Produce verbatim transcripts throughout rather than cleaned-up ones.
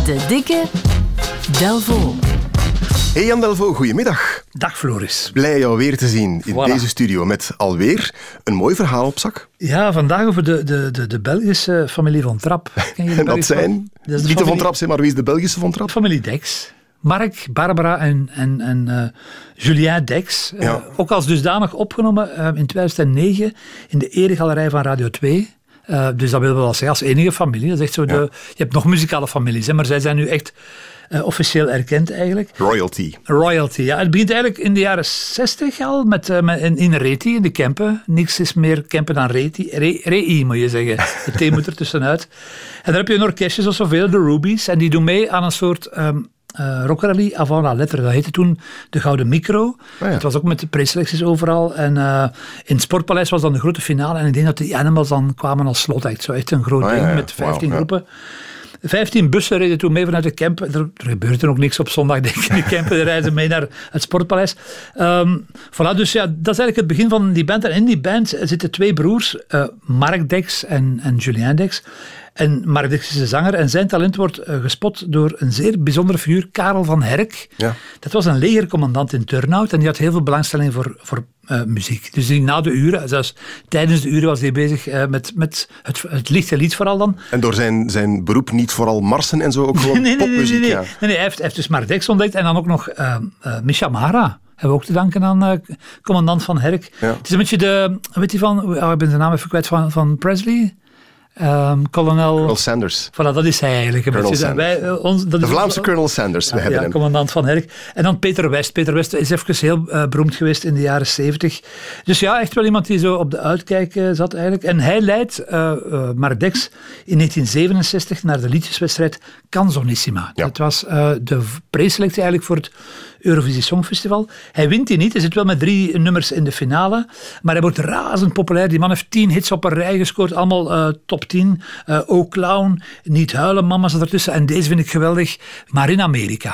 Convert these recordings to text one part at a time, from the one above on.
De dikke Delvaux. Hey Jan Delvaux, goedemiddag. Dag Floris. Blij jou weer te zien in voilà. deze studio met alweer een mooi verhaal op zak. Ja, vandaag over de, de, de, de Belgische familie Von Trapp. Ken je de en dat zijn, dat de niet familie... de Von Trapp zijn, maar wie is de Belgische Von Trapp? Familie Dex. Mark, Barbara en, en, en uh, Julien Dex. Uh, ja. Ook als dusdanig opgenomen uh, in tweeduizend negen in de eregalerij van Radio twee. Uh, dus dat wil wel zeggen als enige familie. Dat is echt zo de, ja. Je hebt nog muzikale families, hè, maar zij zijn nu echt uh, officieel erkend eigenlijk. Royalty. Royalty, ja. Het begint eigenlijk in de jaren zestig al met, uh, met in, in Reti, in de Kempen. Niks is meer Kempen dan Reti. Re, Rei moet je zeggen. De T moet er tussenuit. En dan heb je een orkestje zoals zoveel, de Rubies. En die doen mee aan een soort... Um, Uh, Rockerally avant la lettre, dat heette toen de Gouden Micro. Oh ja. Het was ook met de preselecties overal. En uh, in het Sportpaleis was dan de grote finale. En ik denk dat de Animals dan kwamen als slotact. Zo echt een groot oh, ding ja, ja. met vijftien wow, groepen. Ja. vijftien bussen reden toen mee vanuit de Kempen. Er, er gebeurde ook niks op zondag, denk ik. De Kempen reizen mee naar het Sportpaleis. Um, voilà, dus ja, dat is eigenlijk het begin van die band. En in die band zitten twee broers, uh, Mark Dex en, en Julien Dex. En Mark Dex is de zanger en zijn talent wordt uh, gespot door een zeer bijzondere figuur, Karel van Herk. Ja. Dat was een legercommandant in Turnhout en die had heel veel belangstelling voor, voor uh, muziek. Dus die na de uren, zelfs tijdens de uren was hij bezig uh, met, met het, het lichte lied vooral dan. En door zijn, zijn beroep niet vooral marsen en zo, ook gewoon nee, nee, popmuziek? Nee, nee, nee. Ja. nee, nee hij, heeft, hij heeft dus Mark Dex ontdekt en dan ook nog uh, uh, Misha Mara. Hebben we ook te danken aan uh, commandant van Herk. Ja. Het is een beetje de, weet je van, oh, ik ben zijn naam even kwijt, van, van Presley... Um, kolonel... Colonel Sanders. Voilà, dat is hij eigenlijk. Een Colonel beetje. Wij, uh, ons, dat de is Vlaamse ook, Colonel Sanders. We ja, hebben ja, hem. commandant van Herk. En dan Peter West. Peter West is even heel uh, beroemd geweest in de jaren zeventig. Dus ja, echt wel iemand die zo op de uitkijk uh, zat eigenlijk. En hij leidt uh, uh, Mark Dex in negentien zevenenzestig naar de liedjeswedstrijd Canzonissima. Ja. Dat was uh, de preselectie eigenlijk voor het Eurovisie Songfestival. Hij wint die niet. Hij zit wel met drie nummers in de finale. Maar hij wordt razend populair. Die man heeft tien hits op een rij gescoord. Allemaal uh, top tien. Uh, O Clown, Niet huilen, mama zat ertussen. En deze vind ik geweldig. Maar in Amerika.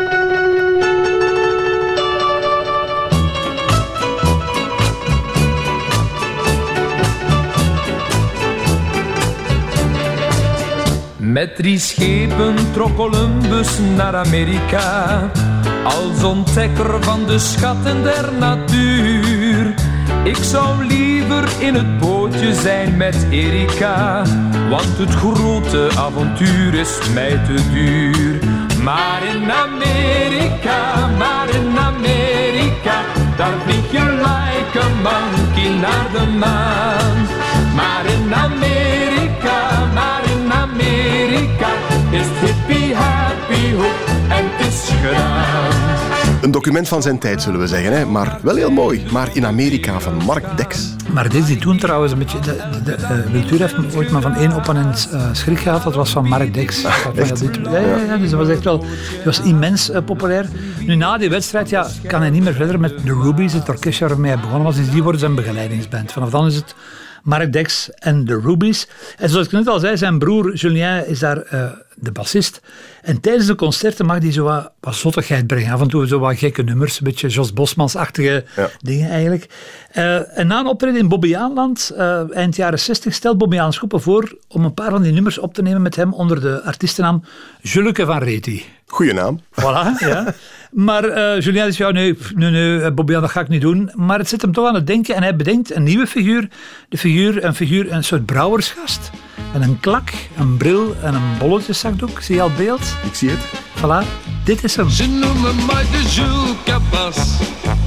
Met drie schepen trok Columbus naar Amerika, als ontdekker van de schatten der natuur. Ik zou liever in het bootje zijn met Erika, want het grote avontuur is mij te duur. Maar in Amerika, maar in Amerika, daar vlieg je like a monkey naar de maan. Maar in Amerika, maar in Amerika, is het hippie happy hoek en het is gedaan. Een document van zijn tijd, zullen we zeggen, hè? Maar wel heel mooi. Maar in Amerika van Mark Dex. Maar Dex die toen trouwens een beetje... De, de, de uh, Wiltuur heeft ooit maar van één opponent uh, schrik gehad. Dat was van Mark Dex. Ah, echt? Ja, ja, ja, dus dat was echt wel... Die was immens uh, populair. Nu, na die wedstrijd ja, kan hij niet meer verder met de Rubies, het orkestje waarmee hij begonnen was. Dus die worden zijn begeleidingsband. Vanaf dan is het Mark Dex en de Rubies. En zoals ik net al zei, zijn broer Julien is daar uh, de bassist. En tijdens de concerten mag hij zo wat, wat zottigheid brengen. Af en toe zo wat gekke nummers, een beetje Jos Bosmans-achtige ja. dingen eigenlijk. Uh, en na een optreden in Bobbejaanland, uh, eind jaren zestig, stelt Bobbejaanland Schoppen voor om een paar van die nummers op te nemen met hem onder de artiestennaam Juleke van Reti. Goeie naam. Voilà, ja. Maar uh, Julien zegt, ja, nee, nee, nee Bobbejaanland, dat ga ik niet doen. Maar het zet hem toch aan het denken en hij bedenkt een nieuwe figuur. De figuur, een figuur, een soort brouwersgast. Met een klak, een bril en een bolletjeszakdoek. Zie je al beeld? Ik zie het. Voilà, dit is hem. Ze noemen mij de Jules Cabas,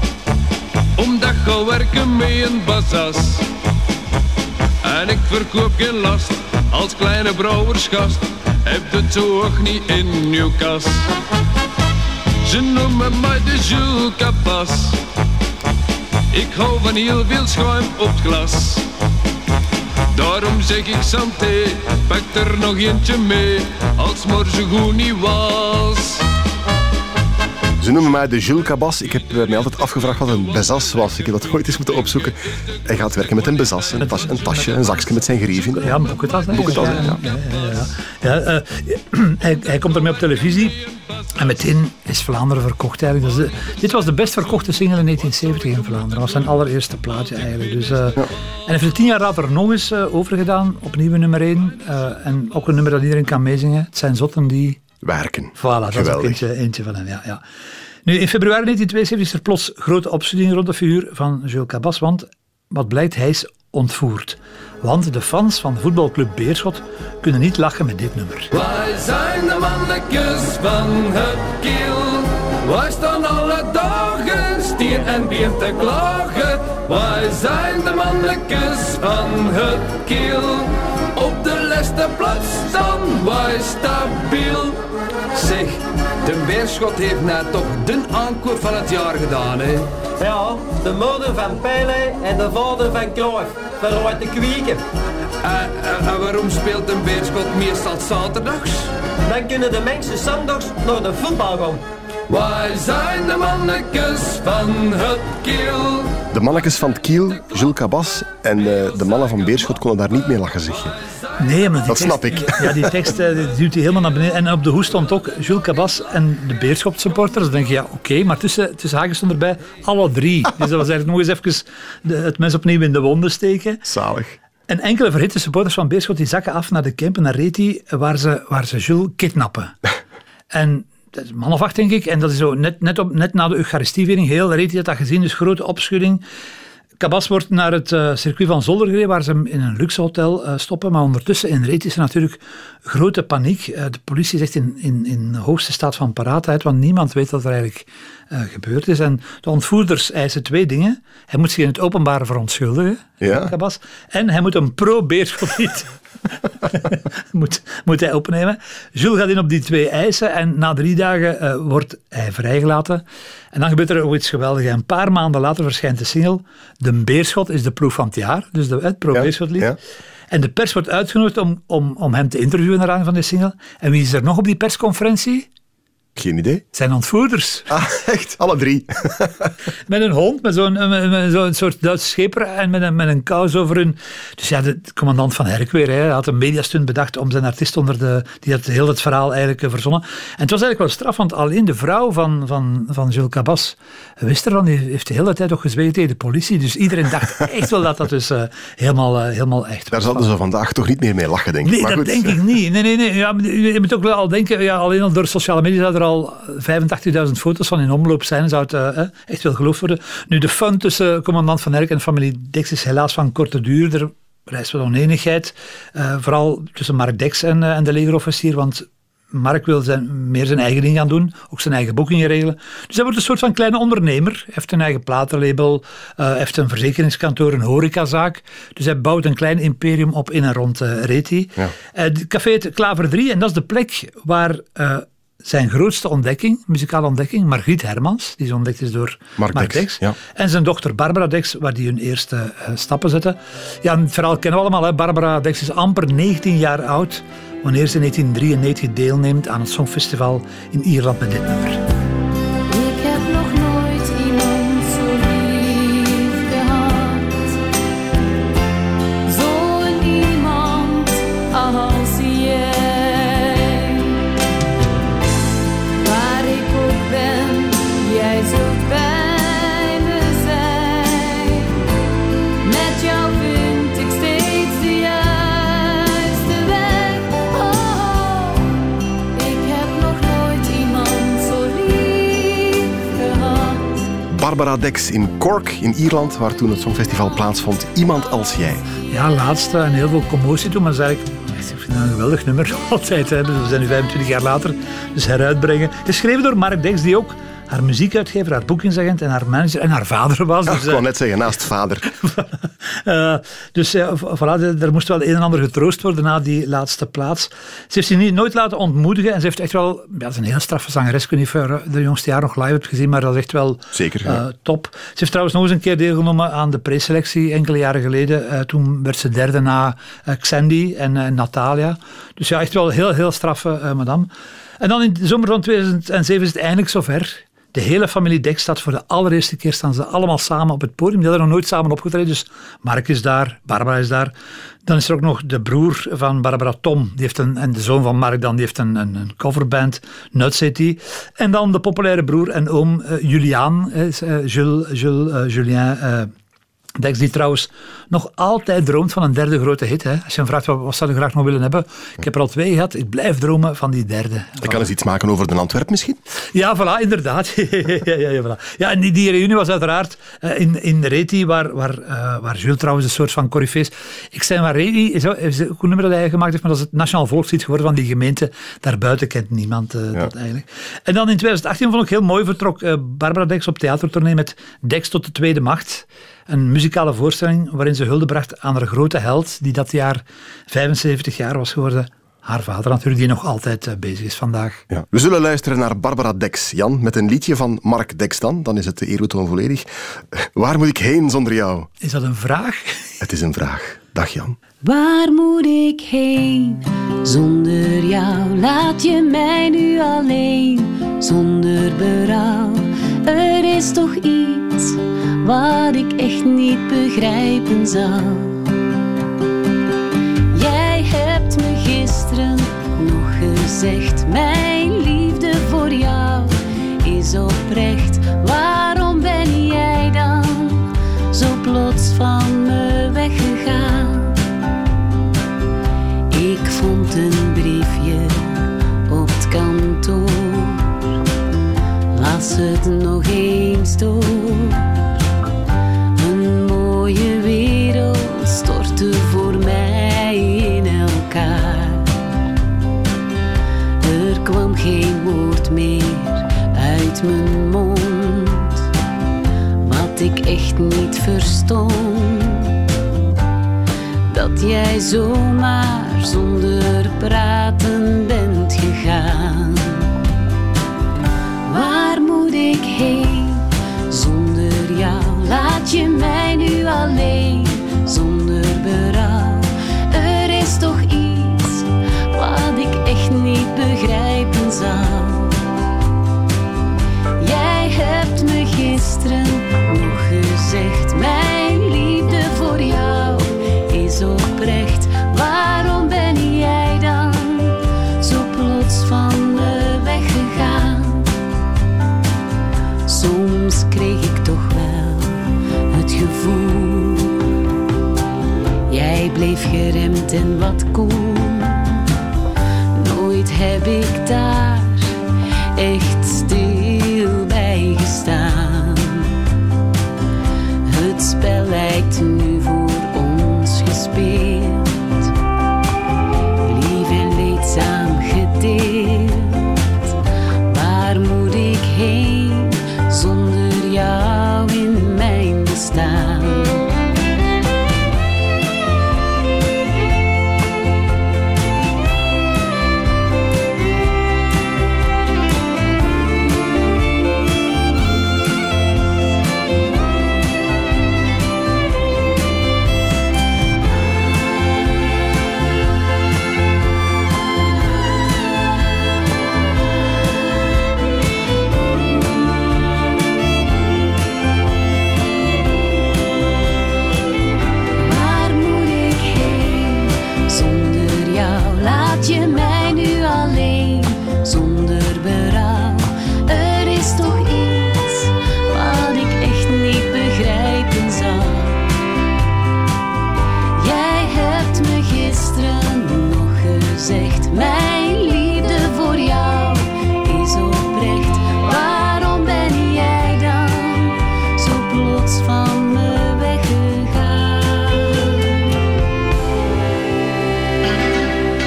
omdat ik werken met een bazas. En ik verkoop geen last, als kleine brouwersgast. Heb het zo ook niet in uw kas. Ze noemen mij de Jules Cabas, ik hou van heel veel schuim op het glas. Daarom zeg ik santé, pak er nog eentje mee, als morgen goed niet was. Ze noemen mij de Jules Cabas. Ik heb mij altijd afgevraagd wat een bezas was. Ik heb dat ooit eens moeten opzoeken. Hij gaat werken met een bezas, een, tas, een tasje, een zakje met zijn grief in. Ja, een boekentas. Hè? Boekentas, ja. ja, ja, ja, ja. ja uh, hij, hij komt ermee op televisie en meteen is Vlaanderen verkocht eigenlijk. Dus, uh, dit was de best verkochte single in negentien zeventig in Vlaanderen. Dat was zijn allereerste plaatje eigenlijk. Dus, uh, ja. En hij heeft het tien jaar later nog eens uh, overgedaan, opnieuw nummer één. Uh, en ook een nummer dat iedereen kan meezingen. Het zijn zotten die werken. Voilà, dat Geweldig. is ook eentje, eentje van hem, ja, ja. Nu, in februari negentien tweeënzeventig is er plots grote opschudding rond de figuur van Jules Cabas, want wat blijkt, hij is ontvoerd. Want de fans van de voetbalclub Beerschot kunnen niet lachen met dit nummer. Wij zijn de mannetjes van het Kiel. Wij staan alle dagen stier en bier te klagen. Wij zijn de mannetjes van het Kiel. Op de laatste plaats staan wij stabiel. Zeg, de Beerschot heeft nou toch de aankoop van het jaar gedaan, hè? Ja, de moeder van Pele en de vader van Cruyff. Veruit de kwieken. En uh, uh, waarom speelt een Beerschot meestal zaterdags? Dan kunnen de mensen zondags naar de voetbal gaan. Wij zijn de mannetjes van het Kiel. De mannetjes van het Kiel, Jules Cabas en uh, de mannen van Beerschot konden daar niet mee lachen, zeg je. Nee, maar die Dat tekst, snap ik. Ja, die tekst eh, die duwt hij helemaal naar beneden. En op de hoes stond ook Jules Cabas en de Beerschot supporters. Dan denk je, ja, oké, okay, maar tussen, tussen haakjes stond erbij alle drie. Dus dat was eigenlijk nog eens even de, het mes opnieuw in de wonden steken. Zalig. En enkele verhitte supporters van Beerschot die zakken af naar de Kempen, naar Reti, waar ze, waar ze Jules kidnappen. En dat is een man of acht, denk ik. En dat is zo net, net, op, net na de Eucharistieviering. Heel Reti had dat gezien, dus grote opschudding. Cabas wordt naar het uh, circuit van Zolder gereden, waar ze hem in een luxe hotel uh, stoppen. Maar ondertussen in Reti is er natuurlijk grote paniek. Uh, de politie is echt in, in, in de hoogste staat van paraatheid, want niemand weet wat er eigenlijk uh, gebeurd is. En de ontvoerders eisen twee dingen. Hij moet zich in het openbaar verontschuldigen, Ja. Cabas. En hij moet een pro-Beerschot moet, moet hij opnemen. Jules gaat in op die twee eisen en na drie dagen uh, wordt hij vrijgelaten. En dan gebeurt er ook iets geweldigs. Een paar maanden later verschijnt de single De Beerschot is de ploeg van het jaar. Dus de, het pro-Beerschot-lied. Ja, ja. En de pers wordt uitgenodigd om, om, om hem te interviewen naar aanleiding van die single. En wie is er nog op die persconferentie? Geen idee. Het zijn ontvoerders. Ah, echt? Alle drie? Met een hond, met zo'n met, met zo'n soort Duitse scheper en met een, met een kous over hun. Dus ja, de, de commandant van Herk weer, hè, had een mediastunt bedacht om zijn artiest onder de... Die had heel het verhaal eigenlijk uh, verzonnen. En het was eigenlijk wel straf, want alleen de vrouw van, van, van Jules Cabas wist ervan, die heeft de hele tijd ook gezwegen tegen de politie. Dus iedereen dacht echt wel dat dat dus uh, helemaal, uh, helemaal echt was. Daar zouden ze vandaag toch niet meer mee lachen, denk ik. Nee, maar dat goed. denk ik niet. Nee, nee, nee. Ja, je moet ook wel al denken, ja, alleen al door sociale media zou er al vijfentachtigduizend foto's van in omloop zijn. Zou het uh, echt wel geloofd worden. Nu, de fun tussen commandant Van Herk en familie Dex is helaas van korte duur. Er rijst wel oneenigheid. Uh, vooral tussen Mark Dex en, uh, en de legerofficier, want Mark wil zijn, meer zijn eigen ding gaan doen, ook zijn eigen boekingen regelen. Dus hij wordt een soort van kleine ondernemer. Hij heeft een eigen platenlabel, uh, heeft een verzekeringskantoor, een horecazaak. Dus hij bouwt een klein imperium op in en rond uh, Reti. Ja. Uh, het café heet Klaver drie en dat is de plek waar uh, zijn grootste ontdekking, muzikale ontdekking, Margriet Hermans, die zo ontdekt is door Mark Mark Dex, Dex, ja. en zijn dochter Barbara Dex, waar die hun eerste uh, stappen zetten. Ja, het verhaal kennen we allemaal. Hè. Barbara Dex is amper negentien jaar oud wanneer ze in negentien drieënnegentig deelneemt aan het Songfestival in Ierland met dit nummer. Ik heb nog nooit iemand zo lief gehad. Zo'n iemand als jij. Waar ik ook ben, jij zult bij me zijn. Met jou vind ik steeds de juiste weg. Oh, ik heb nog nooit iemand zo lief gehad. Barbara Dex in Cork in Ierland, waar toen het Songfestival plaatsvond. Iemand als jij. Ja, laatste en heel veel commotie toen, maar zei ik, ik vind dat een geweldig nummer altijd. Hè. We zijn nu vijfentwintig jaar later, dus heruitbrengen. Geschreven door Mark Dex, die ook haar muziekuitgever, haar boekingsagent en haar manager en haar vader was. Ja, Dus, ik wou uh, net zeggen, naast vader. uh, dus uh, voilà, er moest wel een en ander getroost worden na die laatste plaats. Ze heeft zich niet, nooit laten ontmoedigen en ze heeft echt wel... Ja, ze is een heel straffe zangeres. Ik weet niet of je de jongste jaar nog live hebt gezien, maar dat is echt wel Zeker, ja. uh, top. Ze heeft trouwens nog eens een keer deelgenomen aan de preselectie enkele jaren geleden. Uh, toen werd ze derde na uh, Xandy en uh, Natalia. Dus ja, echt wel heel, heel straffe uh, madame. En dan in de zomer van tweeduizend zeven is het eindelijk zover. De hele familie Dex staat voor de allereerste keer, staan ze allemaal samen op het podium. Die hadden nog nooit samen opgetreden, dus Mark is daar, Barbara is daar. Dan is er ook nog de broer van Barbara, Tom, die heeft een, en de zoon van Mark dan, die heeft een, een, een coverband, Nuts heet die. En dan de populaire broer en oom uh, Julian, uh, Jules, Jules, uh, Julien uh, Dex die trouwens nog altijd droomt van een derde grote hit. Hè. Als je hem vraagt, wat, wat zou je graag nog willen hebben? Ik heb er al twee gehad. Ik blijf dromen van die derde. Ik kan eens iets maken over de Antwerp misschien? Ja, voilà, inderdaad. ja, ja, ja, voilà. ja, en die, die reunie was uiteraard uh, in, in Reti, waar, waar, uh, waar Jules trouwens een soort van coryfees. Ik zei maar, Reti is, is een goed nummer dat hij gemaakt heeft, maar dat is het nationaal volkslied geworden van die gemeente. Daarbuiten kent niemand uh, ja. dat eigenlijk. En dan in twintig achttien vond ik heel mooi, vertrok uh, Barbara Dex op theatertournee met Dex tot de tweede macht. Een muzikale voorstelling waarin ze hulde bracht aan haar grote held, die dat jaar vijfenzeventig jaar was geworden. Haar vader natuurlijk, die nog altijd uh, bezig is vandaag. Ja. We zullen luisteren naar Barbara Dex, Jan, met een liedje van Mark Dex dan. Dan is het de eerbetoon volledig. Waar moet ik heen zonder jou? Is dat een vraag? Het is een vraag. Dag Jan. Waar moet ik heen zonder jou? Laat je mij nu alleen, zonder berouw. Er is toch iets wat ik echt niet begrijpen zou. Jij hebt me gisteren nog gezegd, mijn liefde voor jou is oprecht. Waarom ben jij dan zo plots van me weggegaan? Ik vond een briefje op het kantoor, las het nog eens door. Een mooie wereld stortte voor mij in elkaar. Er kwam geen woord meer uit mijn mond, wat ik echt niet verstond. Dat jij zomaar zonder praten bent gegaan. Waar moet ik heen zonder jou? Laat je mij nu alleen, zonder berouw. Er is toch iets wat ik echt niet begrijpen zou. Jij hebt me gisteren nog gezegd, mijn liefde voor jou is oprecht. Waarom ben jij dan zo plots van me weggegaan? Soms kreeg ik toch wel het gevoel, jij bleef geremd en wat koel. Nooit heb ik daar echt stil bij gestaan. Het spel lijkt nu voor ons gespeeld, lief en leedzaam gedeeld. Waar moet ik heen zonder jou in mijn bestaan? Je mij nu alleen, zonder berouw. Er is toch iets wat ik echt niet begrijpen zou. Jij hebt me gisteren nog gezegd, mij